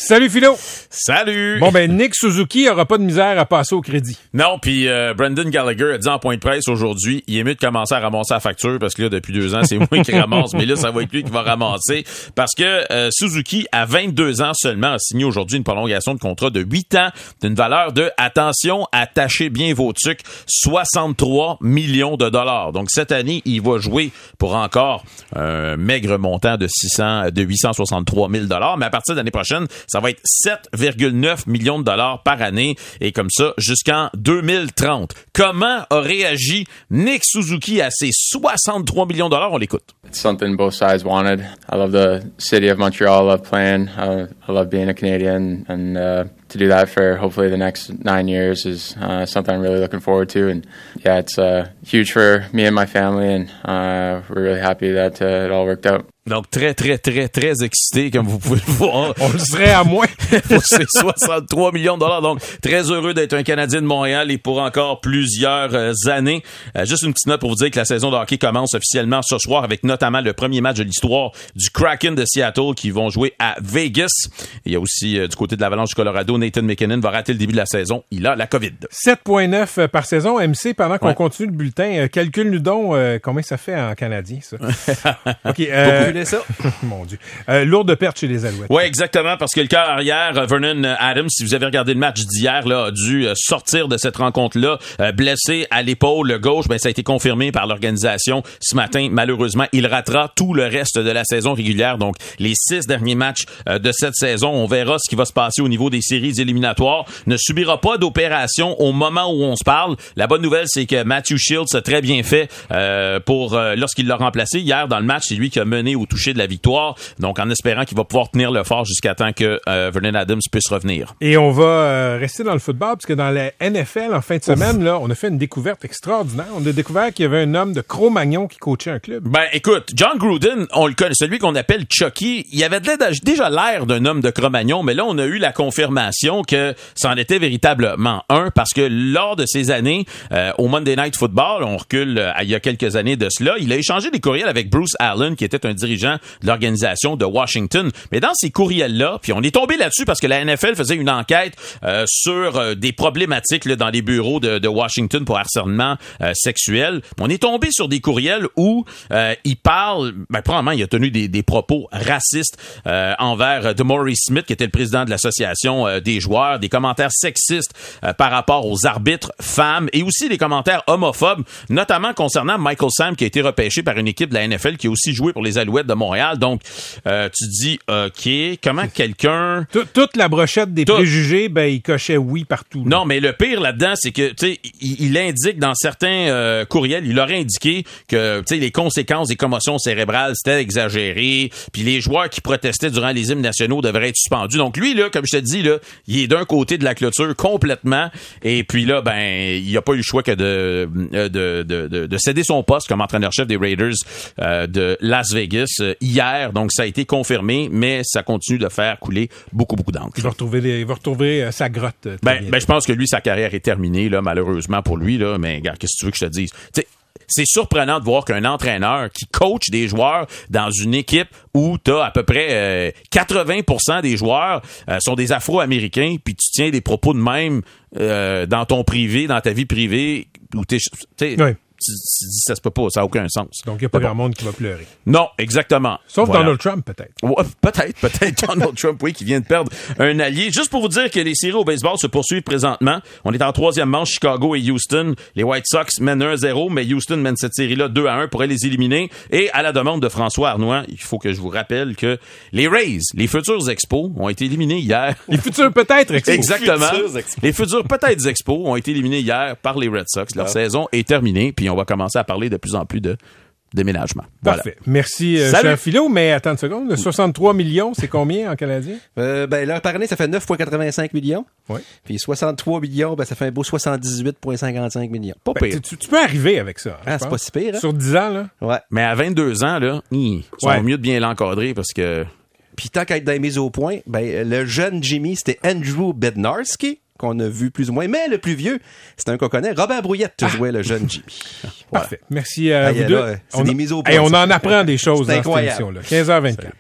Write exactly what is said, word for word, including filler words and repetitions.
Salut Philo! Salut! Bon ben Nick Suzuki aura pas de misère à passer au crédit. Non, puis euh, Brendan Gallagher a dit en point de presse aujourd'hui, il est mieux de commencer à ramasser la facture parce que là, depuis deux ans, c'est moi qui ramasse, mais là, ça va être lui qui va ramasser parce que euh, Suzuki, à vingt-deux ans seulement, a signé aujourd'hui une prolongation de contrat de huit ans d'une valeur de, attention, attachez bien vos trucs, soixante-trois millions de dollars. Donc cette année, il va jouer pour encore un maigre montant de six cents, de huit cent soixante-trois mille dollars, mais à partir de l'année prochaine, ça va être sept virgule neuf millions de dollars par année et comme ça jusqu'en deux mille trente. Comment a réagi Nick Suzuki à ces soixante-trois millions de dollars? On l'écoute. It's something both sides wanted. I love the city of Montreal. I love playing. I, I love being a Canadian, and uh, to do that for hopefully the next nine years is uh, something I'm really looking forward to. And yeah, it's uh, huge for me and my family, and uh, we're really happy that uh, it all worked out. Donc, très, très, très, très excité, comme vous pouvez le voir. On le serait à moins. Pour ces soixante-trois millions de dollars. Donc, très heureux d'être un Canadien de Montréal et pour encore plusieurs euh, années. Euh, juste une petite note pour vous dire que la saison de hockey commence officiellement ce soir avec notamment le premier match de l'histoire du Kraken de Seattle qui vont jouer à Vegas. Il y a aussi, euh, du côté de l'Avalanche du Colorado, Nathan McKinnon va rater le début de la saison. Il a la COVID. sept virgule neuf par saison. M C, pendant qu'on ouais. continue le bulletin, euh, calcule-nous donc euh, combien ça fait en canadien, ça. OK. Euh, ça. Mon Dieu. Euh, lourde perte chez les Alouettes. Oui, exactement, parce que le cœur arrière, Vernon Adams, si vous avez regardé le match d'hier, là, a dû sortir de cette rencontre-là, euh, blessé à l'épaule gauche. Ben, ça a été confirmé par l'organisation ce matin. Malheureusement, il ratera tout le reste de la saison régulière. Donc, les six derniers matchs euh, de cette saison. On verra ce qui va se passer au niveau des séries éliminatoires. Ne subira pas d'opération au moment où on se parle. La bonne nouvelle, c'est que Matthew Shields a très bien fait euh, pour euh, lorsqu'il l'a remplacé hier dans le match. C'est lui qui a mené au toucher de la victoire. Donc, en espérant qu'il va pouvoir tenir le fort jusqu'à temps que euh, Vernon Adams puisse revenir. Et on va euh, rester dans le football, parce que dans la N F L, en fin de semaine, là, on a fait une découverte extraordinaire. On a découvert qu'il y avait un homme de Cro-Magnon qui coachait un club. Ben, écoute, John Gruden, on le connaît, celui qu'on appelle Chucky, il avait déjà l'air d'un homme de Cro-Magnon, mais là, on a eu la confirmation que ça en était véritablement un, parce que lors de ces années, euh, au Monday Night Football, on recule euh, il y a quelques années de cela, il a échangé des courriels avec Bruce Allen, qui était un dirigeant de l'organisation de Washington. Mais dans ces courriels-là, puis on est tombé là-dessus parce que la N F L faisait une enquête euh, sur euh, des problématiques là, dans les bureaux de, de Washington pour harcèlement euh, sexuel. On est tombé sur des courriels où euh, il parle, ben probablement il a tenu des, des propos racistes euh, envers euh, DeMaurice Smith, qui était le président de l'association euh, des joueurs, des commentaires sexistes euh, par rapport aux arbitres femmes et aussi des commentaires homophobes, notamment concernant Michael Sam, qui a été repêché par une équipe de la N F L qui a aussi joué pour les Alouettes de Montréal. Donc, Euh, tu dis, OK, comment quelqu'un... Tout, toute la brochette des Tout. préjugés, ben, il cochait oui partout. Là. Non, mais le pire là-dedans, c'est que, tu sais, il, il indique dans certains euh, courriels, il aurait indiqué que, tu sais, les conséquences des commotions cérébrales, c'était exagéré, puis les joueurs qui protestaient durant les hymnes nationaux devraient être suspendus. Donc, lui, là, comme je te dis, là, il est d'un côté de la clôture complètement, et puis là, ben, il n'a pas eu le choix que de, de, de, de, de céder son poste comme entraîneur-chef des Raiders euh, de Las Vegas euh, hier. Donc, ça a été confirmé, mais ça continue de faire couler beaucoup, beaucoup d'encre. Il va retrouver, les, il va retrouver euh, sa grotte. Euh, ben, ben, je pense que lui, sa carrière est terminée, là, malheureusement pour lui, là. Mais, regarde, qu'est-ce que tu veux que je te dise? T'sais, c'est surprenant de voir qu'un entraîneur qui coach des joueurs dans une équipe où t'as à peu près euh, quatre-vingts pour cent des joueurs euh, sont des Afro-Américains, puis tu tiens des propos de même euh, dans ton privé, dans ta vie privée, où t'es... t'sais, oui. Tu, tu dis ça se peut pas, ça n'a aucun sens. Donc, il n'y a pas bon. grand monde qui va pleurer. Non, exactement. Sauf voilà. Donald Trump, peut-être. Ouais, peut-être, peut-être Donald Trump, oui, qui vient de perdre un allié. Juste pour vous dire que les séries au baseball se poursuivent présentement. On est en troisième manche, Chicago et Houston. Les White Sox mènent un zéro, mais Houston mène cette série-là deux à un, pourrait les éliminer. Et à la demande de François Arnois, il faut que je vous rappelle que les Rays, les futurs Expos, ont été éliminés hier. Les futurs peut-être Expos. Exactement. Futurs expos. Les futurs peut-être Expos ont été éliminés hier par les Red Sox. Leur ah. saison est terminée, puis on va commencer à parler de plus en plus de déménagement. Parfait. Voilà. Merci, euh, cher Philo. Mais attends une seconde. Le soixante-trois millions, c'est combien en canadien? Euh, ben, là, par année, ça fait neuf virgule quatre-vingt-cinq millions. Oui. Puis soixante-trois millions, ben, ça fait un beau soixante-dix-huit virgule cinquante-cinq millions. Pas ben, pire. Tu, tu peux arriver avec ça. Ah, c'est pas si pire, hein? Sur dix ans, là? Ouais. Mais à vingt-deux ans, là, ils sont ouais. mieux de bien l'encadrer parce que... Puis tant qu'à être dans les mises au point, ben, le jeune Jimmy, c'était Andrew Bednarski, qu'on a vu plus ou moins. Mais le plus vieux, c'est un qu'on connaît. Robert Brouillette ah. jouait le jeune Jimmy. Parfait. Merci à ah, vous yeah, deux. là, c'est on, des mises au point. hey, on en apprend des choses c'est dans cette émission-là. quinze heures vingt-quatre.